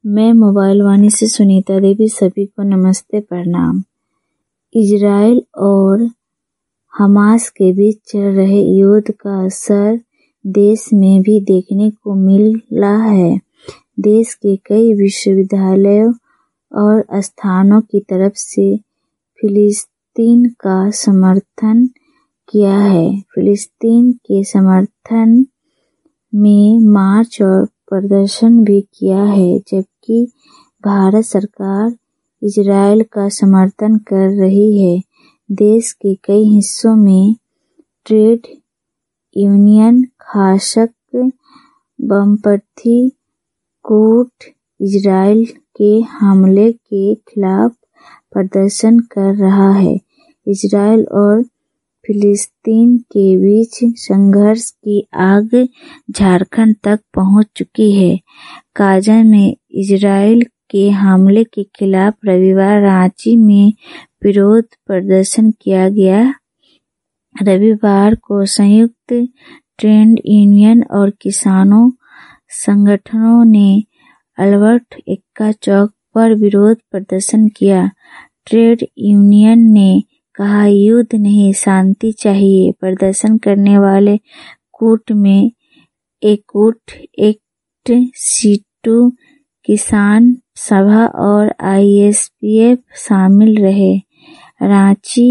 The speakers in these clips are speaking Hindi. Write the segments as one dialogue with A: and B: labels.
A: मैं मोबाइल वाणी से सुनीता देवी। सभी को नमस्ते, प्रणाम। इजराइल और हमास के बीच चल रहे युद्ध का असर देश में भी देखने को मिल रहा है। देश के कई विश्वविद्यालयों और स्थानों की तरफ से फिलिस्तीन का समर्थन किया है। फिलिस्तीन के समर्थन में मार्च और प्रदर्शन भी किया है, जबकि भारत सरकार इजराइल का समर्थन कर रही है। देश के कई हिस्सों में ट्रेड यूनियन, खासकर वामपंथी गुट इजराइल के हमले के खिलाफ प्रदर्शन कर रहा है। इजराइल और फिलिस्तीन के बीच संघर्ष की आग झारखंड तक पहुंच चुकी है। गाजा में इजराइल के हमले के खिलाफ रविवार रांची में विरोध प्रदर्शन किया गया। रविवार को संयुक्त ट्रेड यूनियन और किसानों संगठनों ने अल्बर्ट एक्का चौक पर विरोध प्रदर्शन किया। ट्रेड यूनियन ने कहा, युद्ध नहीं, शांति चाहिए। प्रदर्शन करने वाले गुट में एकजुट एक्ट, सीटू किसान सभा और आईएसपीएफ शामिल रहे। रांची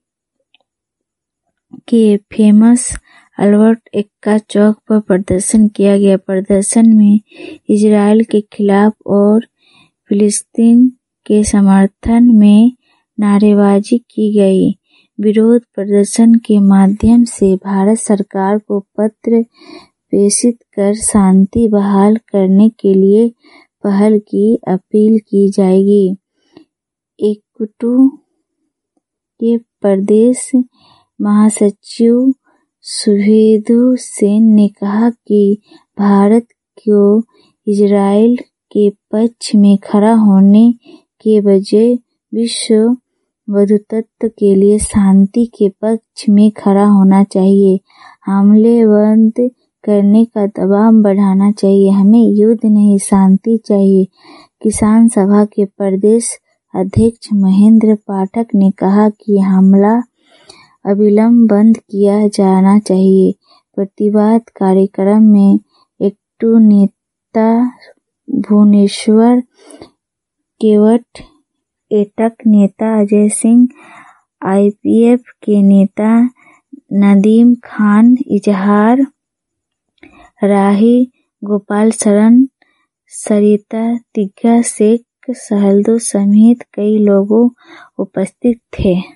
A: के फेमस अल्बर्ट एक्का चौक पर प्रदर्शन किया गया। प्रदर्शन में इजराइल के खिलाफ और फिलिस्तीन के समर्थन में नारेबाजी की गई। विरोध प्रदर्शन के माध्यम से भारत सरकार को पत्र प्रेषित कर शांति बहाल करने के लिए पहल की अपील की जाएगी। एकजुट के प्रदेश महासचिव शुभेंदु सेन ने कहा कि भारत को इजराइल के पक्ष में खड़ा होने के बजाय विश्व बंधुत्व के लिए शांति के पक्ष में खड़ा होना चाहिए। हमले बंद करने का दबाव बढ़ाना चाहिए। हमें युद्ध नहीं, शांति चाहिए। किसान सभा के प्रदेश अध्यक्ष महेंद्र पाठक ने कहा कि हमला अविलंब बंद किया जाना चाहिए। प्रतिवाद कार्यक्रम में एकटू नेता भुवनेश्वर केवट, एटक नेता अजय सिंह, आईपीएफ के नेता नदीम खान, इजहार राही, गोपाल शरण, सरिता तिग्गा शेख, सहलदो समेत कई लोग उपस्थित थे।